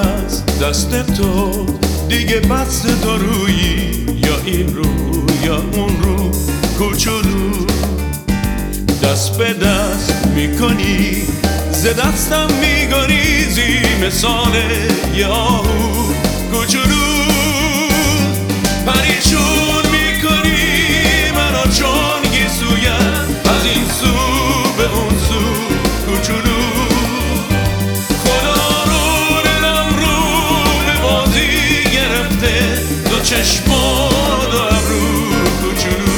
از دست تو دیگه بس دارویی، یا این رو یا اون رو کوچولو دست به دست میکنی، ز دستم میگریزی مثال یه آهو کوچولو. پریشون میکنی منو چون گیسویم، از این سو به اون سو کوچولو. خدا رو دلم رو به بازی گرفته، دو چشم و دو ابرو کوچولو.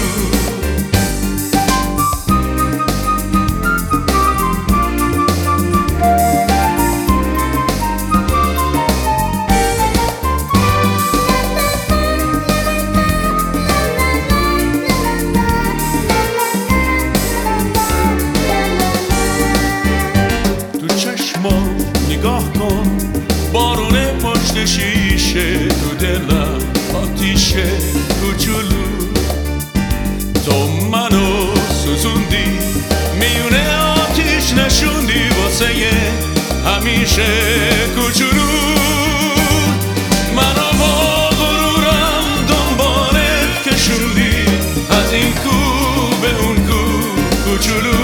نگاه کن بارون پشت شیشه، تو دلم آتیشه کوچولو. تو منو سوزوندی میونه آتیش نشوندی واسه همیشه کوچولو. منو با غرورم دنبالت کشوندی، از این کو به اون کو کوچولو.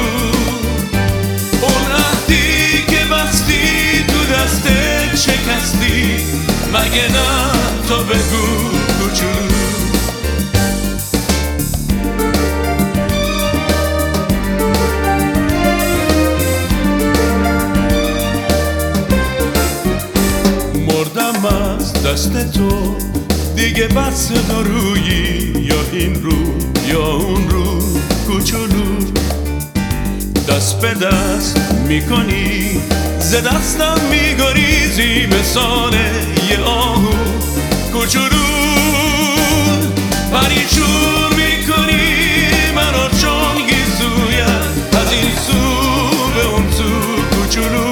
دستت شکستی مگه نه؟ تو بگو کوچولو. مردم از دست تو دیگه بس دارویی، یا این رو یا اون رو کوچولو دست به دست میکنی، ز دستم میگریزی مثال یه آهو کوچولو. پریشون میکنی منو چون گیسویم، از این سو به اون سو کوچولو.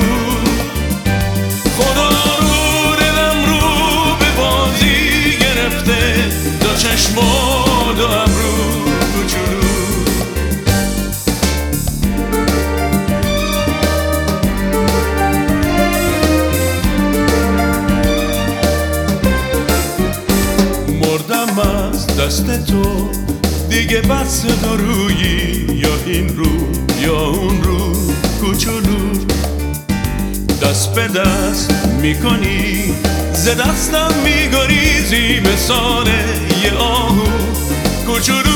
خدا رو دلم رو به بازی گرفته، دو چشم و دو ابرو کوچولو. از دست تو دیگه بس دارویی، یا این رو یا اون رو کوچولو دست به دست میکنی، ز دستم میگریزی مثال یه آهو کوچولو.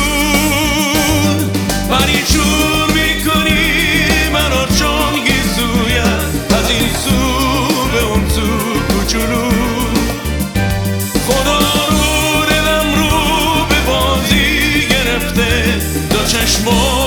پریشون میکنی منو چون گیسویم، از این سو به اون سو کوچولو. دو چشم